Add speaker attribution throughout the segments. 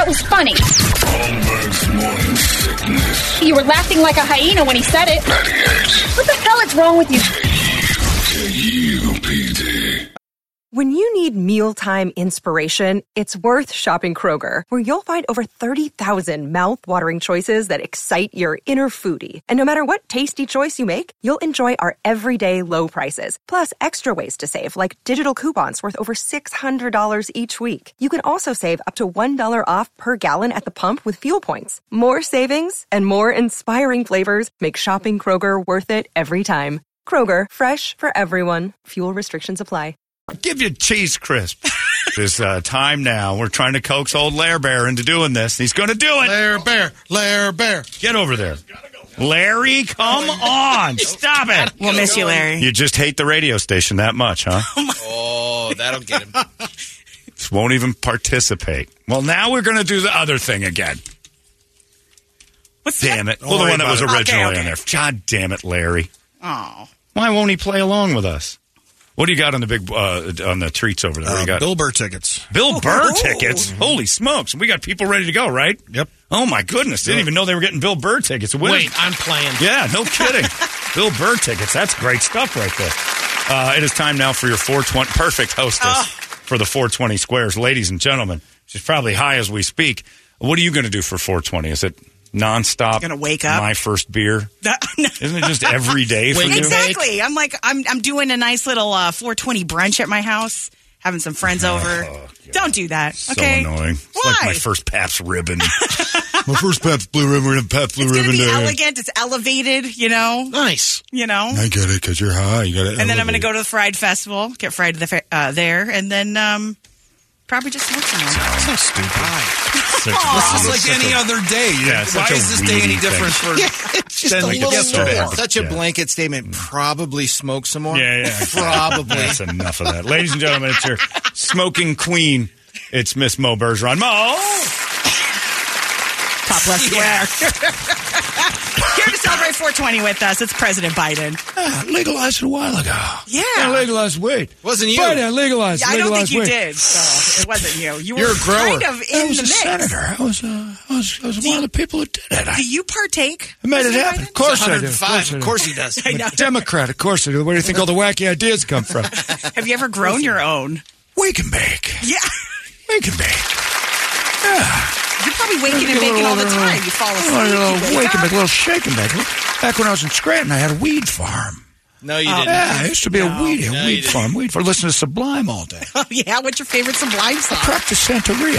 Speaker 1: That was funny.
Speaker 2: Holmberg's morning sickness.
Speaker 1: You were laughing like a hyena when he said it.
Speaker 2: 98.
Speaker 1: What the hell is wrong with you?
Speaker 2: KUPD.
Speaker 3: When you need mealtime inspiration, it's worth shopping Kroger, where you'll find over 30,000 mouth-watering choices that excite your inner foodie. And no matter what tasty choice you make, you'll enjoy our everyday low prices, plus extra ways to save, like digital coupons worth over $600 each week. You can also save up to $1 off per gallon at the pump with fuel points. More savings and more inspiring flavors make shopping Kroger worth it every time. Kroger, fresh for everyone. Fuel restrictions apply.
Speaker 4: Give you cheese crisp. It's time now. We're trying to coax old Lair Bear into doing this. He's going to do it.
Speaker 5: Lair Bear.
Speaker 4: Get over there. Larry, come on. Stop it.
Speaker 6: We'll miss you, Larry.
Speaker 4: You just hate the radio station that much, huh?
Speaker 5: Oh, that'll get him.
Speaker 4: Just won't even participate. Well, now we're going to do the other thing again.
Speaker 6: What's
Speaker 4: Damn
Speaker 6: that?
Speaker 4: it. Well, the one that was originally
Speaker 6: Okay.
Speaker 4: in there. God damn it, Larry.
Speaker 6: Oh.
Speaker 4: Why won't he play along with us? What do you got on the big on the treats over there? What do you got?
Speaker 5: Bill Burr tickets.
Speaker 4: Bill Burr tickets? Holy smokes. We got people ready to go, right?
Speaker 5: Yep.
Speaker 4: Oh, my goodness. Didn't even know they were getting Bill Burr tickets.
Speaker 5: Wait, I'm playing.
Speaker 4: Yeah, no kidding. Bill Burr tickets. That's great stuff right there. It is time now for your 420. Perfect hostess for the 420 Squares. Ladies and gentlemen, she's probably high as we speak. What are you going to do for 420? Is it nonstop?
Speaker 6: Gonna wake up.
Speaker 4: My first beer? Isn't it just every day for you?
Speaker 6: Exactly. I'm doing a nice little 420 brunch at my house, having some friends over.
Speaker 4: God.
Speaker 6: Don't do that, okay?
Speaker 4: So annoying. It's
Speaker 6: Why?
Speaker 4: like my first Pabst ribbon. My first Pabst Blue Ribbon. We're going to Pabst Blue
Speaker 6: It's going to
Speaker 4: Ribbon
Speaker 6: be
Speaker 4: day.
Speaker 6: elegant. It's elevated, you know?
Speaker 5: Nice.
Speaker 6: You know?
Speaker 4: I get it, because you're high. You got
Speaker 6: And then I'm going to go to the Fried Festival, get fried there, and then probably just smoke some more.
Speaker 5: So stupid.
Speaker 7: This is like any other day.
Speaker 4: Yeah,
Speaker 7: Why is this day any different for
Speaker 5: It's just
Speaker 7: than
Speaker 5: a little
Speaker 7: yesterday?
Speaker 5: more.
Speaker 7: Such a blanket statement. Probably smoke some more.
Speaker 4: Yeah.
Speaker 7: Probably.
Speaker 4: That's enough of that. Ladies and gentlemen, it's your smoking queen. It's Miss Mo Bergeron. Mo!
Speaker 6: Top left square. Here to celebrate 420 with us, it's President Biden.
Speaker 4: Legalized it a while ago.
Speaker 6: Yeah.
Speaker 4: Legalized weed.
Speaker 7: Wasn't you?
Speaker 4: Biden, legalized.
Speaker 6: I don't think
Speaker 4: legalized
Speaker 6: you
Speaker 4: weed.
Speaker 6: did, so it wasn't you. You
Speaker 5: You're
Speaker 6: were
Speaker 5: a grower.
Speaker 6: kind of
Speaker 4: I
Speaker 6: in
Speaker 4: was
Speaker 6: the
Speaker 4: a
Speaker 6: mix.
Speaker 4: senator. I was one of the people who did it.
Speaker 6: Do you partake?
Speaker 4: I made it
Speaker 6: President
Speaker 4: happen.
Speaker 6: Biden?
Speaker 4: Of course I do.
Speaker 7: 105. Of course he does.
Speaker 6: I know.
Speaker 4: Democrat, of course I do. Where do you think all the wacky ideas come from?
Speaker 6: Have you ever grown your own?
Speaker 4: Wake and bake.
Speaker 6: Yeah.
Speaker 4: Wake and bake. Yeah.
Speaker 6: You're probably waking and baking all the time. You fall asleep.
Speaker 4: A
Speaker 6: you
Speaker 4: little
Speaker 6: wake
Speaker 4: wake and
Speaker 6: up.
Speaker 4: bake, a little shake and bake. Back when I was in Scranton, I had a weed farm.
Speaker 7: No, you didn't.
Speaker 4: Yeah, I used to be a weed
Speaker 7: you
Speaker 4: farm. Weed farm. Listen to Sublime all day.
Speaker 6: Oh, yeah. What's your favorite Sublime song?
Speaker 4: Prep to Santeria.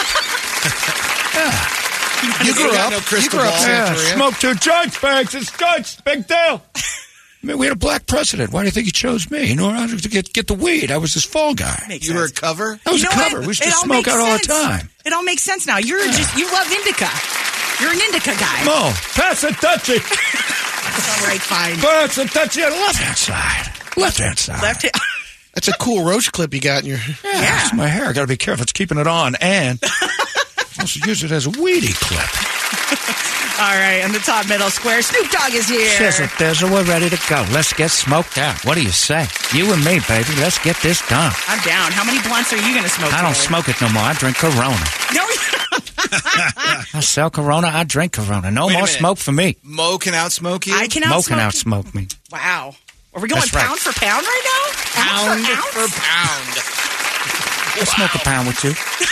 Speaker 7: You grew up. No crystal ball.
Speaker 4: Yeah, smoke two joints, bags. It's joints. Big deal. I mean, we had a black president. Why do you think he chose me? You know, I had to get the weed. I was this fall guy.
Speaker 6: Makes
Speaker 7: You were a
Speaker 6: sense.
Speaker 7: cover.
Speaker 4: I was
Speaker 6: You
Speaker 4: a
Speaker 6: know
Speaker 4: cover.
Speaker 6: what?
Speaker 4: We used to
Speaker 6: It all
Speaker 4: smoke
Speaker 6: makes
Speaker 4: out all the
Speaker 6: sense.
Speaker 4: time.
Speaker 6: It all makes sense now. You love indica. You're an indica guy.
Speaker 4: Mo, pass it, touchy.
Speaker 6: All right, fine.
Speaker 4: Pass it, touchy on the left-hand side. Left-hand side.
Speaker 6: Left hand.
Speaker 5: That's a cool roach clip you got in your...
Speaker 4: Yeah, it's my hair. I got to be careful. It's keeping it on, and also use it as a weedy clip.
Speaker 6: All right, in the top middle square, Snoop Dogg is here.
Speaker 8: Sizzle Thizzle, we're ready to go. Let's get smoked out. What do you say? You and me, baby. Let's get this done.
Speaker 6: I'm down. How many blunts are you going to smoke
Speaker 8: I don't
Speaker 6: today?
Speaker 8: smoke it no more. I drink Corona.
Speaker 6: No,
Speaker 8: I sell Corona. I drink Corona. No
Speaker 7: Wait a
Speaker 8: more
Speaker 7: minute.
Speaker 8: smoke for me.
Speaker 7: Mo can outsmoke you.
Speaker 6: I can
Speaker 8: Mo
Speaker 6: outsmoke
Speaker 8: can
Speaker 6: you.
Speaker 8: outsmoke me.
Speaker 6: Wow. Are we going
Speaker 8: That's right.
Speaker 6: pound for pound right now?
Speaker 7: Pound
Speaker 6: Ounce
Speaker 7: for pound.
Speaker 8: I'll smoke a pound with you.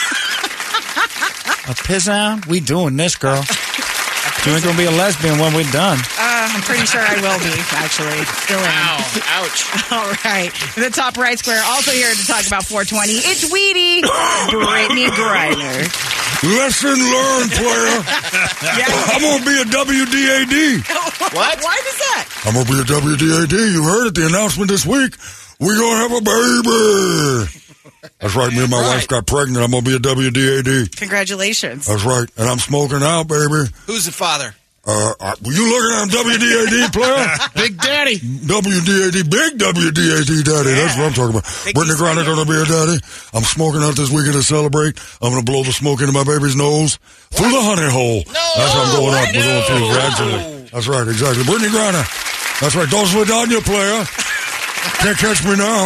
Speaker 8: A pizzan? We doing this, girl. You ain't gonna be a lesbian when we're done.
Speaker 6: I'm pretty sure I will be, actually. Still am.
Speaker 7: Ow. Ouch.
Speaker 6: All right. In the top right square, also here to talk about 420, it's Weedy, Brittany Griner.
Speaker 4: Lesson learned, player.
Speaker 6: Yeah.
Speaker 4: I'm going to be a WDAD.
Speaker 6: What? Why does that?
Speaker 4: I'm going to be a WDAD. You heard it, the announcement this week. We're going to have a baby. That's right. Me and my wife got pregnant. I'm going to be a WDAD.
Speaker 6: Congratulations.
Speaker 4: That's right. And I'm smoking out, baby.
Speaker 7: Who's the father?
Speaker 4: Were you looking at him, WDAD player?
Speaker 5: Big Daddy.
Speaker 4: WDAD, big WDAD daddy. That's what I'm talking about. Brittany Griner going to be a daddy. I'm smoking out this weekend to celebrate. I'm going to blow the smoke into my baby's nose through the honey hole.
Speaker 7: No.
Speaker 4: That's what I'm going up. We're going through gradually. That's right, exactly. Brittany Griner. That's right. Dos Vidania player. Can't catch me now.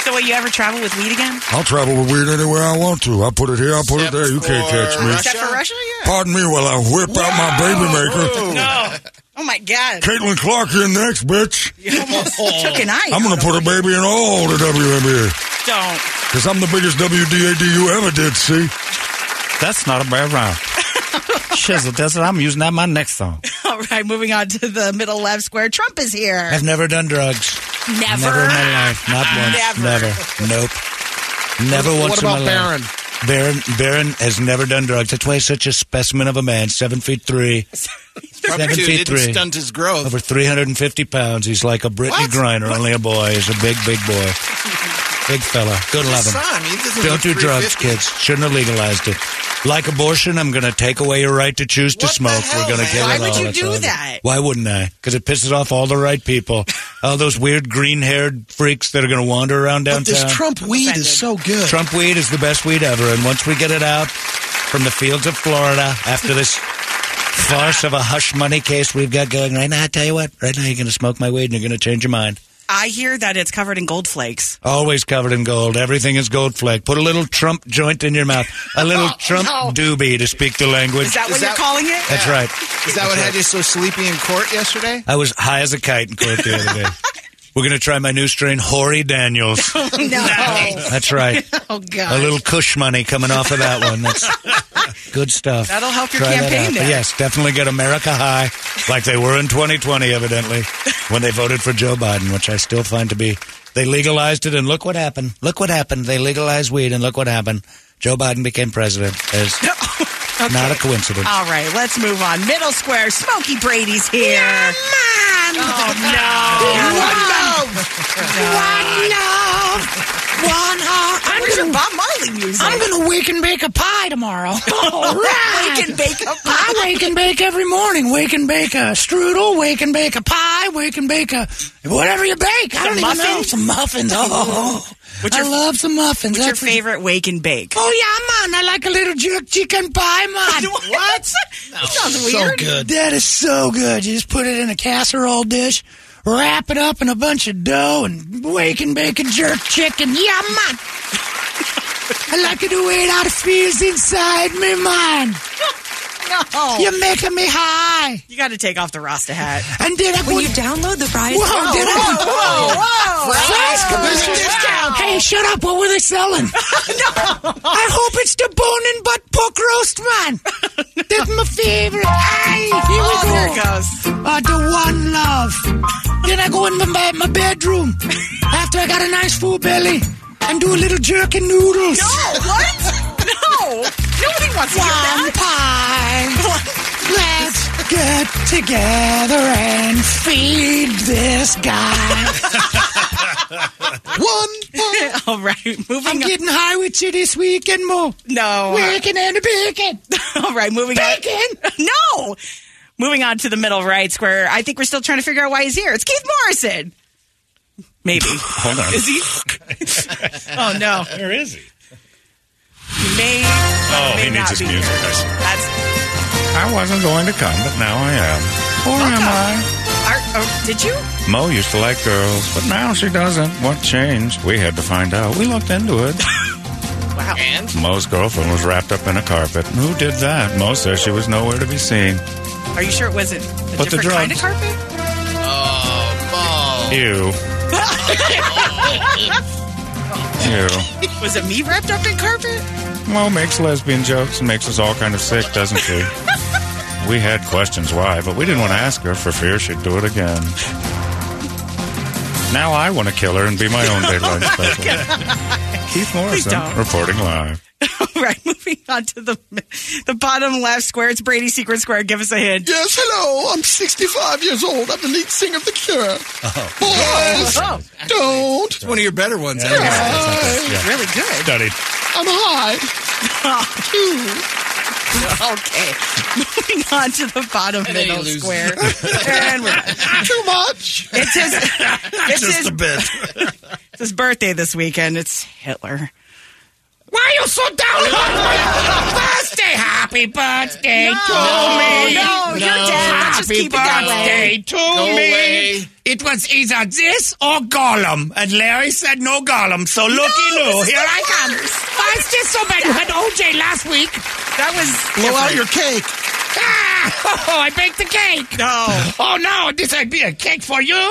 Speaker 6: So, will you ever travel with weed again?
Speaker 2: I'll travel with weed anywhere I want to. I'll put it here, I'll put it there. You can't catch me.
Speaker 6: Except for Russia? Yeah.
Speaker 2: Pardon me while I whip out my baby maker.
Speaker 6: No. Oh, my God.
Speaker 2: Caitlin Clark in next, bitch.
Speaker 6: You almost took an eye.
Speaker 2: I'm going to put a baby in all the WNBA.
Speaker 6: Don't.
Speaker 2: Because I'm the biggest WDAD you ever did, see?
Speaker 8: That's not a bad rhyme. Shizzle does it. I'm using that in my next song.
Speaker 6: All right, moving on to the middle left square. Trump is here.
Speaker 8: I've never done drugs.
Speaker 6: Never?
Speaker 8: Never in my life. Not once.
Speaker 6: Never.
Speaker 8: Nope. Never once
Speaker 5: What
Speaker 8: in my
Speaker 5: about
Speaker 8: life.
Speaker 5: Barron?
Speaker 8: Barron has never done drugs. That's why he's such a specimen of a man. 7'3". 7'3".
Speaker 7: Didn't stunt his growth.
Speaker 8: Over 350 pounds. He's like a Brittany Griner, only a boy. He's a big, big boy. Big fella. Good love him.
Speaker 7: Son, he doesn't
Speaker 8: Don't
Speaker 7: look
Speaker 8: do drugs,
Speaker 7: 350.
Speaker 8: kids. Shouldn't have legalized it. Like abortion, I'm going to take away your right to choose to
Speaker 7: What the
Speaker 8: smoke.
Speaker 7: hell,
Speaker 8: We're going to
Speaker 7: man?
Speaker 8: kill
Speaker 6: Why
Speaker 8: it all.
Speaker 6: would you
Speaker 8: That's
Speaker 6: do
Speaker 8: all.
Speaker 6: that?
Speaker 8: Why wouldn't I? Because it pisses off all the right people. All those weird green-haired freaks that are going to wander around
Speaker 5: But
Speaker 8: downtown.
Speaker 5: this Trump weed is so good.
Speaker 8: Trump weed is the best weed ever. And once we get it out from the fields of Florida after this farce of a hush money case we've got going right now, I tell you what, right now you're going to smoke my weed and you're going to change your mind.
Speaker 6: I hear that it's covered in gold flakes.
Speaker 8: Always covered in gold. Everything is gold flake. Put a little Trump joint in your mouth. A little Trump doobie to speak the language.
Speaker 6: Is that what
Speaker 7: Is
Speaker 6: you're
Speaker 7: that-
Speaker 6: calling it?
Speaker 8: That's right.
Speaker 7: Is that what had you so sleepy in court yesterday?
Speaker 8: I was high as a kite in court the other day. We're going to try my new strain, Hoary Daniels.
Speaker 6: No.
Speaker 8: That's right.
Speaker 6: Oh, God.
Speaker 8: A little Kush money coming off of that one. That's good stuff.
Speaker 6: That'll help your
Speaker 8: Try that
Speaker 6: campaign
Speaker 8: out.
Speaker 6: there.
Speaker 8: But yes, definitely get America high, like they were in 2020, evidently, when they voted for Joe Biden, which I still find to be. They legalized it, and look what happened. Look what happened. They legalized weed, and look what happened. Joe Biden became president. It's not a coincidence.
Speaker 6: All right, let's move on. Middle square, Smokey Brady's here. Yeah, man. Oh, no.
Speaker 5: One love. One heart.
Speaker 6: Where's your Bob Marley music?
Speaker 5: I'm going to wake and bake a pie tomorrow. All right.
Speaker 6: Wake and bake a pie.
Speaker 5: I wake and bake every morning. Wake and bake a strudel. Wake and bake a pie. Wake and bake a whatever you bake. I don't even know.
Speaker 6: muffins?
Speaker 5: Some muffins. Oh, I love some muffins.
Speaker 6: What's your
Speaker 5: That's what-
Speaker 6: favorite wake and bake?
Speaker 5: Oh, yeah, man. I like a little jerk chicken pie, man.
Speaker 6: What? That sounds
Speaker 5: So
Speaker 6: weird.
Speaker 5: good. That is so good. You just put it in a casserole dish, wrap it up in a bunch of dough, and wake and bake a jerk chicken. Yeah, man. I like it the way it feels inside me, man.
Speaker 6: No.
Speaker 5: You're making me high.
Speaker 6: You got to take off the Rasta hat.
Speaker 5: And did I
Speaker 3: When you download the Fry's
Speaker 5: Whoa, did I? Fries commercial
Speaker 6: Wow.
Speaker 5: discount. Hey, shut up. What were they selling? I hope it's the bone and butt pork roast, man. That's my favorite. Hey, here we go.
Speaker 6: Here it goes.
Speaker 5: The one love. Then I go in my bedroom after I got a nice full belly and do a little jerk and noodles.
Speaker 6: No, what? No. Nobody wants to hear
Speaker 5: One
Speaker 6: that.
Speaker 5: pie. Let's get together and feed this guy. One pie.
Speaker 6: All right,
Speaker 5: I'm
Speaker 6: moving on.
Speaker 5: getting high with you this weekend, Mo.
Speaker 6: No.
Speaker 5: Waking and bacon.
Speaker 6: All right, moving
Speaker 5: Bacon.
Speaker 6: on. No. Moving on to the middle right square. I think we're still trying to figure out why he's here. It's Keith Morrison. Maybe.
Speaker 4: Hold on.
Speaker 6: Is he? Oh, no.
Speaker 4: Where is he?
Speaker 6: He may.
Speaker 4: Oh,
Speaker 6: may
Speaker 4: he needs
Speaker 6: not
Speaker 4: his
Speaker 6: be
Speaker 4: music.
Speaker 6: here.
Speaker 4: I see.
Speaker 6: That's.
Speaker 4: I wasn't going to come, but now I am. Or am I?
Speaker 6: Did you?
Speaker 4: Mo used to like girls, but now she doesn't. What changed? We had to find out. We looked into it.
Speaker 6: Wow.
Speaker 7: And?
Speaker 4: Mo's girlfriend was wrapped up in a carpet. Who did that? Mo says she was nowhere to be seen.
Speaker 6: Are you sure it wasn't a
Speaker 4: But the
Speaker 6: different kind of
Speaker 4: drugs.
Speaker 6: carpet?
Speaker 7: Oh,
Speaker 4: Ew. Ew.
Speaker 6: Was it me wrapped up in carpet?
Speaker 4: Mo makes lesbian jokes and makes us all kind of sick, doesn't she? We had questions why, but we didn't want to ask her for fear she'd do it again. Now I want to kill her and be my own Dateline special. Keith Morrison
Speaker 6: don't.
Speaker 4: reporting live.
Speaker 6: All right, moving on to the bottom left square. It's Brady Secret Square. Give us a hint.
Speaker 5: Yes, hello. I'm 65 years old. I'm the lead singer of The Cure. Boys, don't.
Speaker 7: it's one of your better ones.
Speaker 6: It's really good.
Speaker 4: Studied.
Speaker 5: I'm high.
Speaker 6: Okay. Moving on to the bottom middle square. And we're
Speaker 5: Too much.
Speaker 6: it's
Speaker 4: a bit.
Speaker 6: it's his birthday this weekend. It's Hitler.
Speaker 5: Why are you so down on my birthday? Happy
Speaker 8: Happy birthday to me.
Speaker 6: No, you're dead. Let's just keep it that way.
Speaker 8: To me. It was either this or Gollum. And Larry said no Gollum. So looky-loo, here I come. Why is this so bad? You had OJ last week.
Speaker 6: That was
Speaker 7: Blow out your cake.
Speaker 8: Oh, I baked the cake.
Speaker 6: No.
Speaker 8: Oh, no, this would be a cake for you.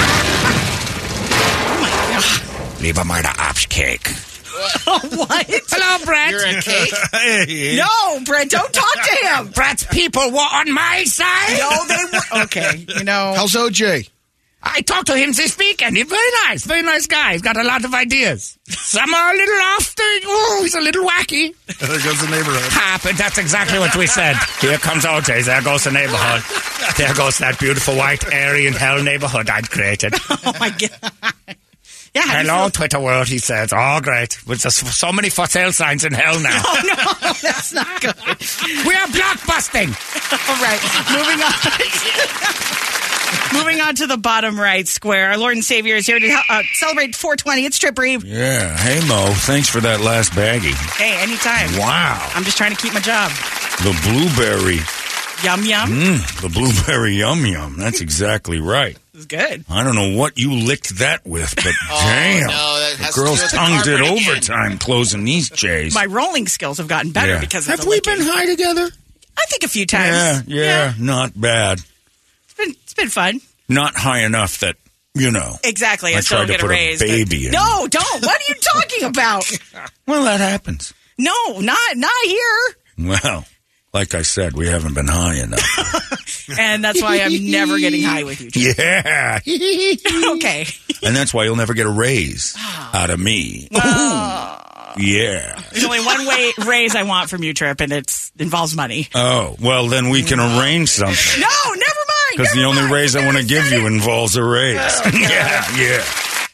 Speaker 8: Lieber meine Arschcake.
Speaker 6: What?
Speaker 8: Hello, Brett.
Speaker 7: You're a cake?
Speaker 4: Hey,
Speaker 6: No, Brett, don't talk to him.
Speaker 8: Brett's people were on my side.
Speaker 6: No, they were. Okay,
Speaker 7: How's OJ?
Speaker 8: I talked to him this weekend. He's very nice guy. He's got a lot of ideas. Some are a little off he's a little wacky.
Speaker 7: There goes the neighborhood.
Speaker 8: But that's exactly what we said. Here comes OJ. There goes the neighborhood. There goes that beautiful white Aryan hell neighborhood I'd created.
Speaker 6: Oh, my God. Yeah, how do you
Speaker 8: Hello,
Speaker 6: feel-
Speaker 8: Twitter world, he says. Oh, great. With so many for sale signs in hell now.
Speaker 6: Oh, no, that's not good.
Speaker 8: We are blockbusting.
Speaker 6: All right, moving on. Moving on to the bottom right square. Our Lord and Savior is here to celebrate 420. It's Trip Reeve.
Speaker 4: Yeah. Hey, Mo. Thanks for that last baggie.
Speaker 6: Hey, anytime.
Speaker 4: Wow.
Speaker 6: I'm just trying to keep my job.
Speaker 4: The blueberry.
Speaker 6: Yum, yum.
Speaker 4: The blueberry yum yum. That's exactly right.
Speaker 6: It was good.
Speaker 4: I don't know what you licked that with, but damn.
Speaker 7: no, that
Speaker 4: the
Speaker 7: has to do
Speaker 4: girl's
Speaker 7: with the
Speaker 4: tongue did
Speaker 7: carpet again.
Speaker 4: overtime closing these J's.
Speaker 6: My rolling skills have gotten better
Speaker 4: Yeah.
Speaker 6: because of
Speaker 4: Have
Speaker 6: the
Speaker 4: we
Speaker 6: licking.
Speaker 4: been high together?
Speaker 6: I think a few times.
Speaker 4: Yeah, not bad.
Speaker 6: It's been fun.
Speaker 4: Not high enough that,
Speaker 6: Exactly.
Speaker 4: I
Speaker 6: I still
Speaker 4: tried to
Speaker 6: get a
Speaker 4: put a
Speaker 6: raise.
Speaker 4: baby in.
Speaker 6: No, don't. What are you talking about?
Speaker 4: Well, that happens.
Speaker 6: No, not here.
Speaker 4: Well, like I said, we haven't been high enough.
Speaker 6: And that's why I'm never getting high with you. Jim.
Speaker 4: Yeah.
Speaker 6: Okay.
Speaker 4: And that's why you'll never get a raise out of me. Yeah.
Speaker 6: There's only one raise I want from you, Trip, and it involves money.
Speaker 4: Oh, well, then we can arrange something.
Speaker 6: No, never mind.
Speaker 4: Because the only raise I want to give you involves a raise. Yeah.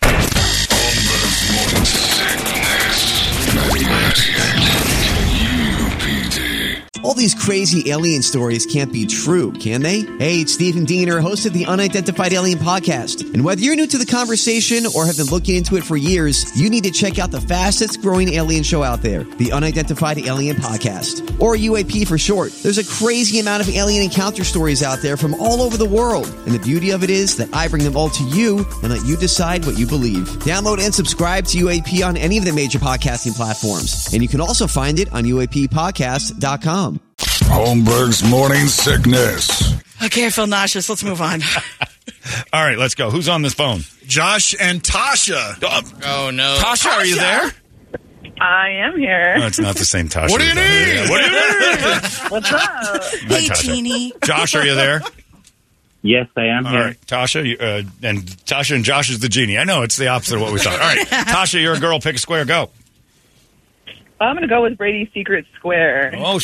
Speaker 9: All these crazy alien stories can't be true, can they? Hey, it's Stephen Diener, host of the Unidentified Alien Podcast. And whether you're new to the conversation or have been looking into it for years, you need to check out the fastest growing alien show out there, the Unidentified Alien Podcast, or UAP for short. There's a crazy amount of alien encounter stories out there from all over the world. And the beauty of it is that I bring them all to you and let you decide what you believe. Download and subscribe to UAP on any of the major podcasting platforms. And you can also find it on UAPpodcast.com.
Speaker 2: Holmberg's Morning Sickness.
Speaker 6: Okay, I feel nauseous. Let's move on.
Speaker 4: All right, let's go. Who's on this phone?
Speaker 7: Josh and Tasha.
Speaker 10: Oh, no.
Speaker 7: Tasha, are you there?
Speaker 11: I am here.
Speaker 4: No, it's not the same Tasha.
Speaker 7: What do you need?
Speaker 4: Yeah, what do you need?
Speaker 11: What's up?
Speaker 4: Hi,
Speaker 6: Hey,
Speaker 4: Tasha.
Speaker 6: Teeny.
Speaker 4: Josh, are you there?
Speaker 12: Yes, I am
Speaker 4: All
Speaker 12: here.
Speaker 4: right, Tasha, and Tasha and Josh is the genie. I know, it's the opposite of what we thought. All right, Tasha, you're a girl. Pick a square. Go.
Speaker 11: I'm going to go with Brady's Secret Square.
Speaker 4: Oh,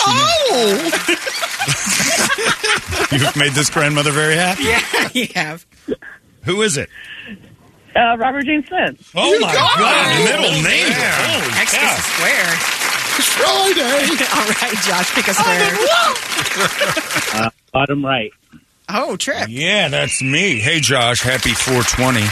Speaker 4: You've made this grandmother very happy.
Speaker 6: Yeah, you have.
Speaker 4: Who is it?
Speaker 11: Robert James Smith.
Speaker 4: Oh, my God. Middle name. Holy
Speaker 6: Next
Speaker 4: cow.
Speaker 6: is a square.
Speaker 7: Friday.
Speaker 6: All right, Josh, pick a square.
Speaker 12: Bottom right.
Speaker 6: Oh, Trip.
Speaker 4: Yeah, that's me. Hey, Josh, happy 420.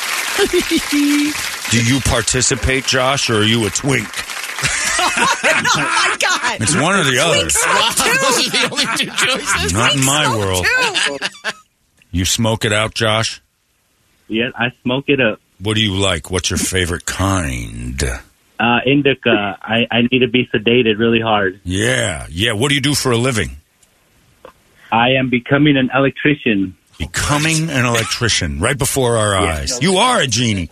Speaker 4: Do you participate, Josh, or are you a twink?
Speaker 6: Oh, my God.
Speaker 4: It's one or the other.
Speaker 6: Twinks suck, too.
Speaker 10: Those are the only two choices.
Speaker 4: Not in my
Speaker 6: Twinks
Speaker 4: world.
Speaker 6: suck, too.
Speaker 4: You smoke it out, Josh?
Speaker 12: Yes, I smoke it up.
Speaker 4: What do you like? What's your favorite kind?
Speaker 12: Indica. I need to be sedated really hard.
Speaker 4: Yeah. What do you do for a living?
Speaker 12: I am becoming an electrician.
Speaker 4: Becoming an electrician right before our eyes. You are a genie.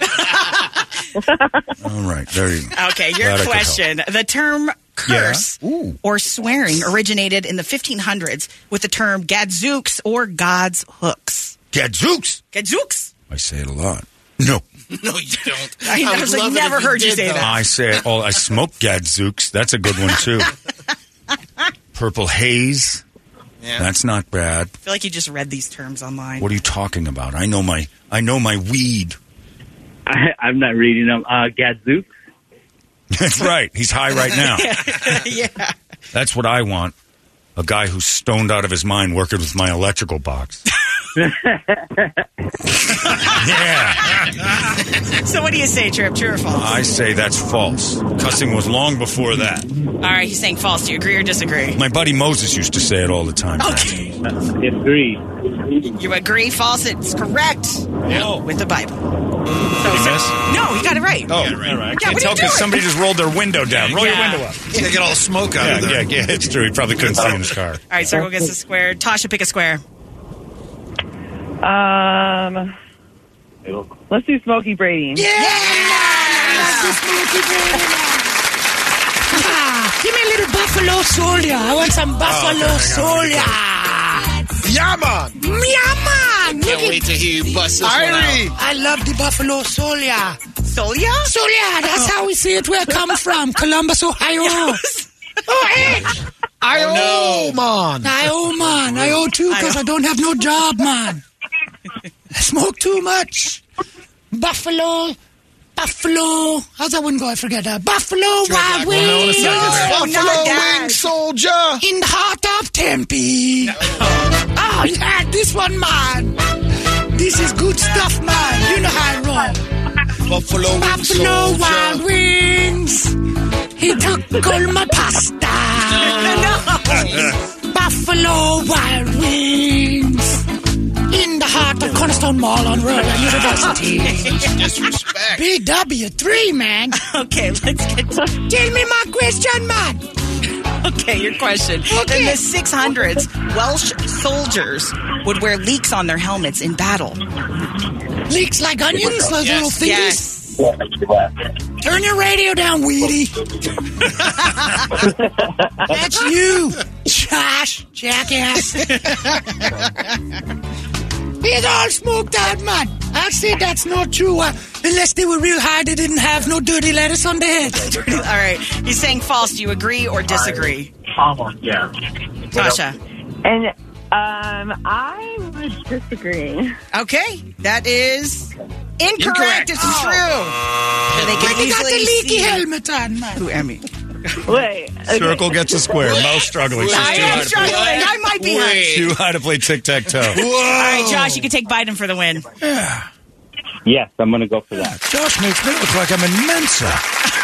Speaker 4: All right, there you go.
Speaker 6: Okay, your
Speaker 4: Glad I could
Speaker 6: question. The term curse
Speaker 4: Yeah.
Speaker 6: or swearing originated in the 1500s with the term gadzooks or God's hooks.
Speaker 4: Gadzooks.
Speaker 6: Gadzooks.
Speaker 4: I say it a lot. No.
Speaker 10: No, you don't.
Speaker 6: I
Speaker 10: would
Speaker 6: was like,
Speaker 10: love it
Speaker 6: never
Speaker 10: if you
Speaker 6: heard you
Speaker 10: did,
Speaker 6: say
Speaker 10: though.
Speaker 6: that.
Speaker 4: I say it all. I smoke gadzooks. That's a good one, too. Purple haze.
Speaker 10: Yeah.
Speaker 4: That's not bad.
Speaker 6: I feel like you just read these terms online.
Speaker 4: What are you talking about? I know my weed.
Speaker 12: I'm not reading them. Gadzooks.
Speaker 4: That's right. He's high right now.
Speaker 6: Yeah.
Speaker 4: That's what I want. A guy who's stoned out of his mind working with my electrical box. Yeah.
Speaker 6: So what do you say, Trip? True or false?
Speaker 4: I say that's false. Cussing was long before that.
Speaker 6: All right, he's saying false. Do you agree or disagree?
Speaker 4: My buddy Moses used to say it all the time.
Speaker 6: Okay.
Speaker 12: Agree.
Speaker 6: You agree? False? It's correct.
Speaker 4: Yeah.
Speaker 6: With the Bible.
Speaker 4: Did he miss?
Speaker 6: No, he got it right.
Speaker 4: Oh, all right. I
Speaker 6: Yeah,
Speaker 4: can't
Speaker 6: what are
Speaker 4: tell
Speaker 6: you
Speaker 4: because
Speaker 6: doing?
Speaker 4: somebody just rolled their window down. Roll your
Speaker 6: Yeah.
Speaker 4: window up.
Speaker 7: Yeah, get all the smoke out of there.
Speaker 4: Yeah, it's true. He probably couldn't see in his car.
Speaker 6: All right, Circle gets a square. Tasha, pick a square.
Speaker 11: Let's do Smokey Brady.
Speaker 5: Give me a little buffalo soldier. I want some buffalo soldier.
Speaker 7: Yeah, man.
Speaker 5: Yeah, man.
Speaker 10: Can't wait to hear you bust this one
Speaker 7: Irie.
Speaker 10: out.
Speaker 5: I love the buffalo soldier.
Speaker 6: Solia?
Speaker 5: Soldier, that's how we say it where I come from. Columbus, Ohio. Oh, hey.
Speaker 7: I owe, man.
Speaker 5: I owe, man. I owe too because I don't have no job, man. I smoke too much. Buffalo. How's that one go? I forget that. Buffalo Wild Wings.
Speaker 7: Buffalo Wing Soldier.
Speaker 5: In the heart of Tempe. Oh, yeah, this one, man. This is good stuff, man. You know how I roll.
Speaker 7: Buffalo Wing
Speaker 5: Buffalo
Speaker 7: Soldier.
Speaker 5: Wild Wings. He took all my pasta. Buffalo Wild Wings. In the heart of Cornerstone Mall on Royal University.
Speaker 10: Disrespect.
Speaker 5: BW3, man.
Speaker 6: Okay, let's get to...
Speaker 5: Tell me my question, man.
Speaker 6: Okay, your question.
Speaker 5: Okay.
Speaker 6: In the 600s, Welsh soldiers would wear leeks on their helmets in battle.
Speaker 5: Leaks like onions, those little thingies.
Speaker 6: Yes.
Speaker 5: Turn your radio down, Weedy. That's you, Josh, jackass. He's all smoked out, man. I'll say that's not true. Unless they were real high, they didn't have no dirty lettuce on their head.
Speaker 6: All right. He's saying false. Do you agree or disagree?
Speaker 12: Yeah.
Speaker 6: Tasha.
Speaker 11: And I would disagree.
Speaker 6: Okay. That is incorrect. It's true. They
Speaker 5: But
Speaker 6: can
Speaker 5: they got the
Speaker 6: easily
Speaker 5: leaky
Speaker 6: see.
Speaker 5: helmet on, man.
Speaker 6: Who, Emmy?
Speaker 11: Wait. Okay.
Speaker 4: Circle gets a square. Mo's struggling. She's too
Speaker 6: I
Speaker 4: high
Speaker 6: am
Speaker 4: to
Speaker 6: struggling. I might be high.
Speaker 4: play. Too high to play tic-tac-toe.
Speaker 6: All right, Josh, you can take Biden for the win.
Speaker 8: Yeah.
Speaker 12: Yes, I'm going to go for that.
Speaker 8: Josh makes me look like I'm in Mensa.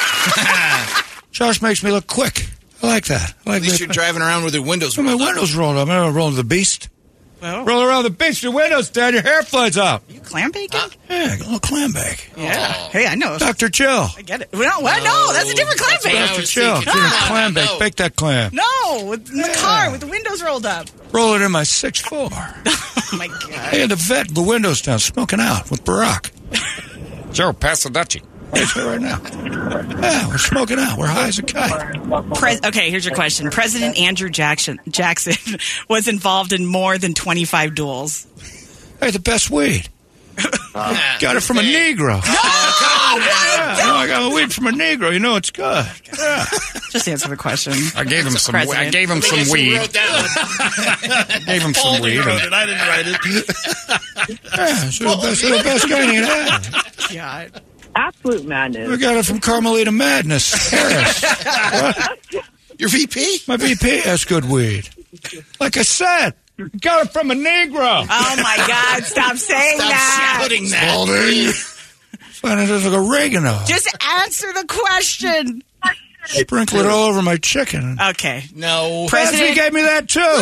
Speaker 8: Josh makes me look quick. I like that. I like
Speaker 10: At least
Speaker 8: that.
Speaker 10: you're driving around with your windows
Speaker 8: My
Speaker 10: rolled up.
Speaker 8: windows rolled up. I'm rolling the beast.
Speaker 6: Well,
Speaker 8: Roll around the beast. Your windows down. Your hair flies up.
Speaker 6: you clam bacon?
Speaker 8: Yeah, a little clam bake.
Speaker 6: Yeah. Hey, I know.
Speaker 8: Dr. Chill.
Speaker 6: I get it. Well, what? No, that's a different clam
Speaker 10: That's what I
Speaker 6: bacon.
Speaker 8: Dr.
Speaker 10: was
Speaker 8: Chill.
Speaker 10: thinking.
Speaker 8: Get a
Speaker 10: Ah,
Speaker 8: clam bake.
Speaker 10: no.
Speaker 8: Bake that clam.
Speaker 6: No, in the car with the windows rolled up.
Speaker 8: Roll it in my 6'4".
Speaker 6: Oh, my God.
Speaker 8: Hey, the vet, the windows down, smoking out with Barack. Joe Passadacci. It's right now. Yeah, we're smoking out. We're high as a kite.
Speaker 6: Okay, here's your question. President Andrew Jackson was involved in more than 25 duels.
Speaker 8: Hey, the best weed. Got it from a Negro.
Speaker 6: No!
Speaker 8: I got a weed from a Negro. You know it's good. Yeah.
Speaker 6: Just answer the question.
Speaker 4: I gave him some.
Speaker 6: President.
Speaker 4: I gave him some weed.
Speaker 10: Wrote that
Speaker 4: Gave him some weed.
Speaker 7: wrote it. I didn't write it.
Speaker 8: Yeah, so the best guy you had.
Speaker 6: God.
Speaker 11: Absolute madness.
Speaker 8: We got it from Carmelita Madness. Harris. What?
Speaker 10: Your VP?
Speaker 8: My VP has good weed. Like I said, got it from a Negro.
Speaker 6: Oh, my God. Stop saying
Speaker 10: Stop
Speaker 6: that.
Speaker 10: shouting that.
Speaker 8: Find it like oregano.
Speaker 6: Just answer the question.
Speaker 8: Sprinkle it all over my chicken.
Speaker 6: Okay.
Speaker 10: No.
Speaker 8: President gave me that too.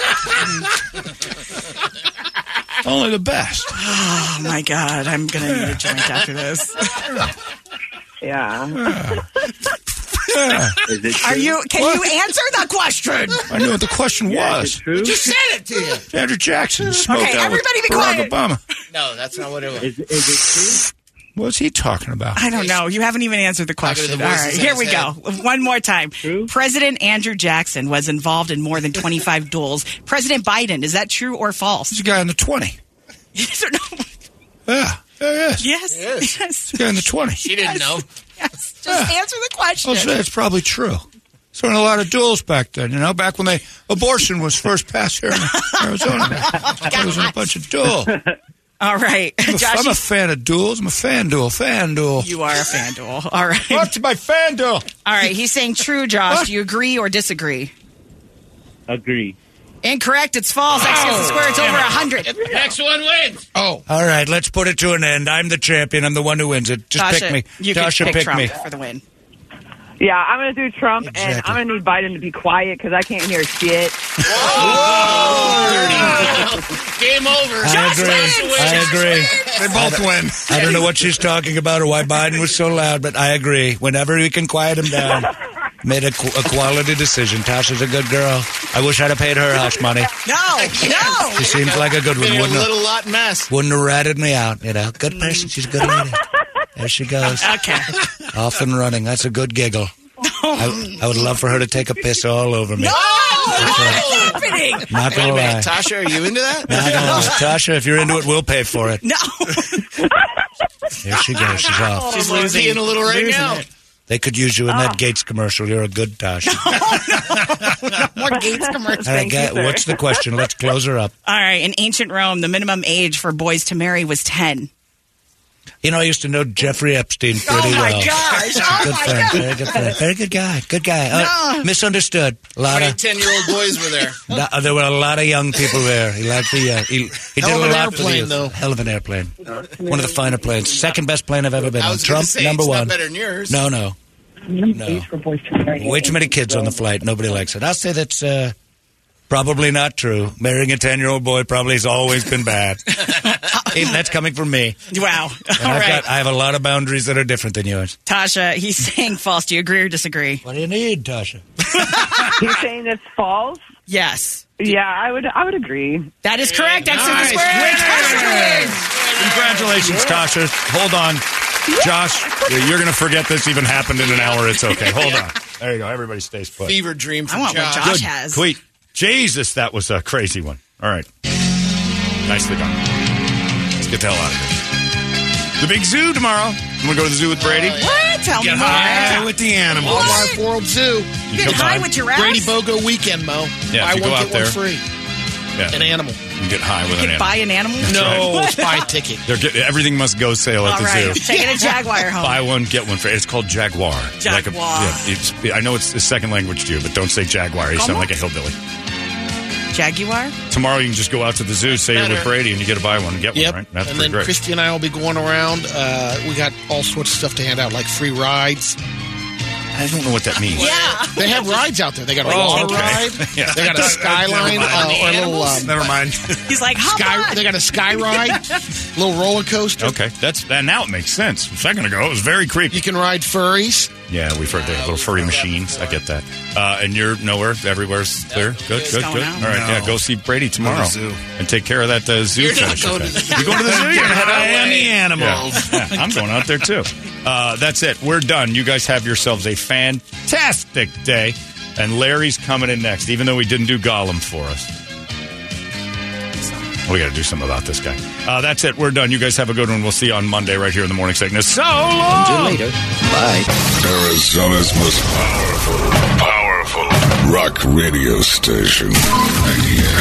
Speaker 8: Only the best.
Speaker 6: Oh, my God. I'm going to need a joint after this.
Speaker 11: Yeah.
Speaker 8: Yeah.
Speaker 12: Is it
Speaker 6: Are
Speaker 12: true?
Speaker 6: you? Can you answer the question?
Speaker 8: I knew what the question
Speaker 12: Yeah, is
Speaker 8: was.
Speaker 12: it true?
Speaker 10: Just said it to you.
Speaker 8: Andrew Jackson smoked
Speaker 6: Okay,
Speaker 8: out with
Speaker 6: everybody be
Speaker 8: Barack
Speaker 6: quiet.
Speaker 8: Obama.
Speaker 10: No, that's not what it was.
Speaker 12: Is it true?
Speaker 8: What's he talking about?
Speaker 6: I don't know. You haven't even answered the question.
Speaker 10: the
Speaker 6: All
Speaker 10: voices
Speaker 6: right,
Speaker 10: in
Speaker 6: here
Speaker 10: his
Speaker 6: we go. One more time.
Speaker 12: True?
Speaker 6: President Andrew Jackson was involved in more than 25 duels. President Biden, is that true or false?
Speaker 8: He's a guy in the 20.
Speaker 6: Yes or no?
Speaker 8: Yeah, there he is.
Speaker 6: Yes.
Speaker 10: Yes.
Speaker 6: Yes.
Speaker 8: Guy in the 20.
Speaker 10: She didn't know.
Speaker 6: Yes. Just answer the question.
Speaker 8: I'll say it's probably true. So in a lot of duels back then, you know, back when abortion was first passed here in Arizona. There was a bunch of duels.
Speaker 6: All right. Josh,
Speaker 8: I'm a fan of duels. I'm a fan duel.
Speaker 6: you are a fan duel. All right.
Speaker 8: What's my fan duel?
Speaker 6: All right. He's saying true, Josh.
Speaker 8: What?
Speaker 6: Do you agree or disagree?
Speaker 12: Agree.
Speaker 6: Incorrect. It's false. X gets the square. It's over 100.
Speaker 10: Next one wins.
Speaker 7: Oh.
Speaker 8: All right, let's put it to an end. I'm the champion. I'm the one who wins it. Just
Speaker 6: Tasha,
Speaker 8: pick me.
Speaker 6: You
Speaker 8: Tasha,
Speaker 6: can pick Trump
Speaker 8: me.
Speaker 6: for the win.
Speaker 11: Yeah, I'm going to do Trump, and
Speaker 8: Exactly.
Speaker 11: I'm going to need Biden to be quiet because I can't hear shit.
Speaker 10: Game over.
Speaker 8: I agree.
Speaker 7: They both win.
Speaker 8: I don't know what she's talking about or why Biden was so loud, but I agree. Whenever we can quiet him down, made a quality decision. Tasha's a good girl. I wish I'd have paid her hush money.
Speaker 6: No.
Speaker 8: She seems like a good one.
Speaker 10: Been a
Speaker 8: Wouldn't
Speaker 10: little lot mess.
Speaker 8: have ratted me out. Good person. She's a good lady. There she goes.
Speaker 6: Okay.
Speaker 8: Off and running. That's a good giggle. I would love for her to take a piss all over me.
Speaker 6: What's happening?
Speaker 8: Not gonna lie.
Speaker 10: Tasha, are you into that?
Speaker 8: Not gonna lie. Tasha, if you're into it, we'll pay for it.
Speaker 6: No.
Speaker 8: There she goes. She's off.
Speaker 6: She's losing.
Speaker 10: A little right now.
Speaker 8: They could use you in that Gates commercial. You're a good Tasha.
Speaker 6: More Gates commercials.
Speaker 8: All right, what's the question? Let's close her up.
Speaker 6: All right. In ancient Rome, the minimum age for boys to marry was 10.
Speaker 8: You know, I used to know Jeffrey Epstein pretty well.
Speaker 6: Oh, my gosh.
Speaker 8: Good friend. Very good friend. Very good guy. Good guy. Misunderstood. A lot of
Speaker 10: 10-year-old boys were there.
Speaker 8: There were a lot of young people there. He liked the. He did
Speaker 10: Hell
Speaker 8: a
Speaker 10: of an
Speaker 8: lot for the
Speaker 10: airplane,
Speaker 8: youth.
Speaker 10: though.
Speaker 8: Hell of an airplane. One of the finer planes. Second best plane I've ever been
Speaker 10: I
Speaker 8: on.
Speaker 10: was gonna
Speaker 8: Trump,
Speaker 10: say,
Speaker 8: number
Speaker 10: it's
Speaker 8: one.
Speaker 10: not better than yours.
Speaker 8: No.
Speaker 1: Age for boys to marry.
Speaker 8: Way too many kids on the flight. Nobody likes it. I'll say that's probably not true. Marrying a 10-year-old boy probably has always been bad. That's coming from me.
Speaker 6: Wow.
Speaker 8: And
Speaker 6: All right.
Speaker 8: I have a lot of boundaries that are different than yours.
Speaker 6: Tasha, he's saying false. Do you agree or disagree?
Speaker 8: What do you need, Tasha?
Speaker 11: You're saying it's false?
Speaker 6: Yes.
Speaker 11: Yeah, I would agree.
Speaker 6: That is correct. X to the
Speaker 10: Nice.
Speaker 6: square. Tasha wins.
Speaker 4: Congratulations, Tasha. Hold on. Josh, you're going to forget this even happened in an hour. It's okay. Hold on. There you go. Everybody stays put.
Speaker 10: Fever dream from
Speaker 6: I want what Josh has.
Speaker 4: Sweet. Jesus, that was a crazy one. All right. Nicely done. Let's get the hell out of here. The big zoo tomorrow. I'm going to go to the zoo with Brady.
Speaker 6: What? Tell me
Speaker 7: Get
Speaker 6: more.
Speaker 7: high with the animals.
Speaker 10: Wildlife World Zoo.
Speaker 4: You
Speaker 6: Get
Speaker 4: come
Speaker 6: high
Speaker 4: by.
Speaker 6: with giraffes?
Speaker 10: Brady Bogo weekend, Mo.
Speaker 4: Yeah, if
Speaker 10: Buy
Speaker 4: you go
Speaker 10: one,
Speaker 4: out
Speaker 10: get
Speaker 4: there.
Speaker 10: one free.
Speaker 4: Yeah.
Speaker 10: An animal.
Speaker 4: You get high with
Speaker 6: You
Speaker 4: an
Speaker 6: can buy
Speaker 4: animal.
Speaker 6: an animal?
Speaker 10: No, it's buy a ticket.
Speaker 4: Everything must go sale at
Speaker 6: All
Speaker 4: the
Speaker 6: right.
Speaker 4: zoo.
Speaker 6: Taking a Jaguar home.
Speaker 4: Buy one, get one free. It's called Jaguar.
Speaker 6: Jaguar.
Speaker 4: I know it's the second language to you, but don't say Jaguar. You sound
Speaker 6: Como?
Speaker 4: like a hillbilly.
Speaker 6: Jaguar?
Speaker 4: Tomorrow you can just go out to the zoo, say you're with Brady, and you get to buy one and get
Speaker 10: Yep.
Speaker 4: one, right? That's
Speaker 10: And
Speaker 4: pretty
Speaker 10: then
Speaker 4: great.
Speaker 10: Christy and I will be going around. We got all sorts of stuff to hand out, like free rides.
Speaker 4: I don't know what that means.
Speaker 6: Yeah.
Speaker 10: They have rides out there. They got a
Speaker 4: Oh,
Speaker 10: water
Speaker 4: okay.
Speaker 10: ride.
Speaker 4: Yeah.
Speaker 10: They got a skyline or a little
Speaker 7: Never mind.
Speaker 6: He's like, hop
Speaker 10: sky.
Speaker 6: on.
Speaker 10: They got a sky ride, little roller coaster.
Speaker 4: Okay, now it makes sense. A second ago, it was very creepy.
Speaker 10: You can ride furries.
Speaker 4: Yeah, we've heard the little furry machines. I get that. And you're nowhere. Everywhere's clear. Good.
Speaker 6: going
Speaker 4: All
Speaker 6: out.
Speaker 4: right, yeah, go see Brady tomorrow.
Speaker 7: Go to the zoo.
Speaker 4: And take care of that zoo
Speaker 10: You're not
Speaker 4: finish.
Speaker 10: going to the zoo.
Speaker 4: You going to the zoo? You're gonna head
Speaker 7: I
Speaker 4: out?
Speaker 7: am the animals.
Speaker 4: Yeah, I'm going out there too. That's it. We're done. You guys have yourselves a fantastic day. And Larry's coming in next, even though he didn't do Gollum for us. We got to do something about this guy. That's it. We're done. You guys have a good one. We'll see you on Monday right here in the morning sickness. So long.
Speaker 9: Until later. Bye.
Speaker 2: Arizona's most powerful rock radio station. 98